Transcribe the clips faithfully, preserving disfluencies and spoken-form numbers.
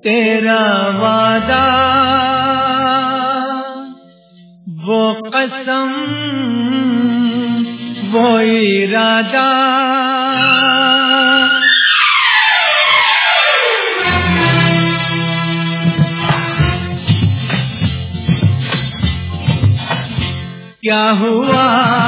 तेरा वादा वो कसम वो इरादा क्या हुआ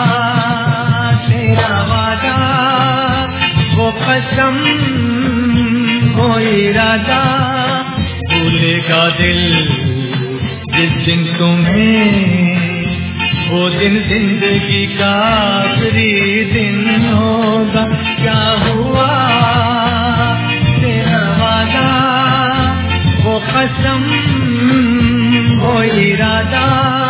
तेरा वादा वो कसम वो इरादा भूलेगा दिल जिस दिन तुम्हें वो दिन जिंदगी का आखिरी दिन होगा। क्या हुआ तेरा वादा वो कसम वो इरादा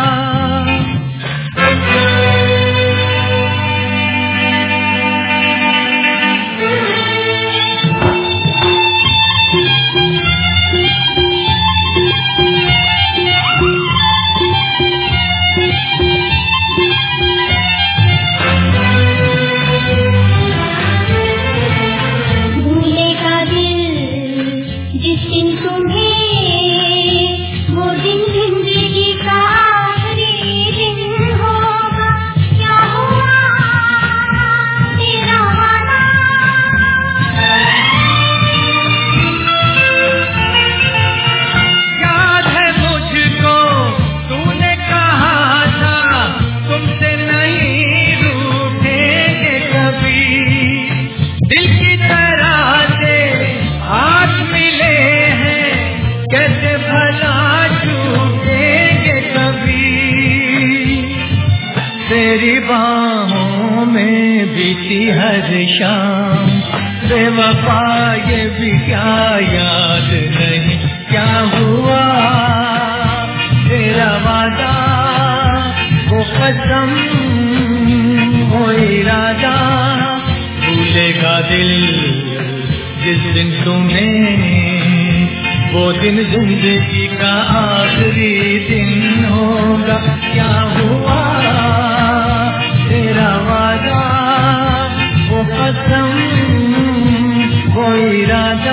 बाहों में बीती हर शाम बेवफा ये भी क्या याद नहीं। क्या हुआ तेरा वादा वो कसम वो इरादा भूलेगा दिल जिस दिन तुम्हें वो दिन जिंदगी का आखिरी दिन होगा। क्या हुआ तेरा वादा वो कसम वो इरादा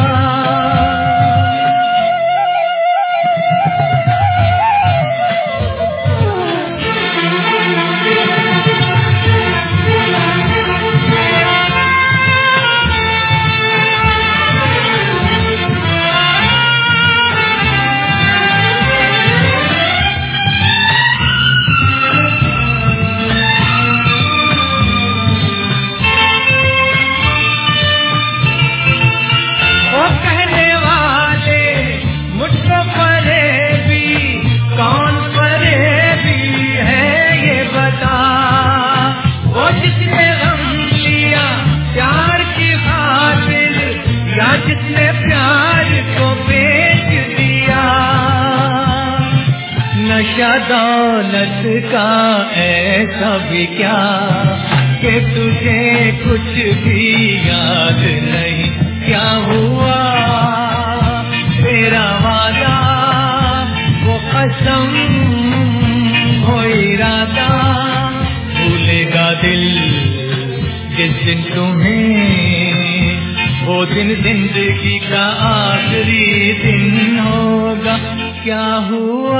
दौलत का ऐसा भी क्या कि तुझे कुछ भी याद नहीं। क्या हुआ तेरा वादा वो कसम वो इरादा भूलेगा दिल जिस दिन तुम्हें वो दिन जिंदगी का आखिरी दिन होगा। क्या हुआ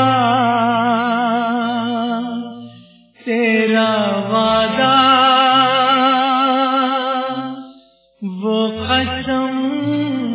तेरा वादा वो कसम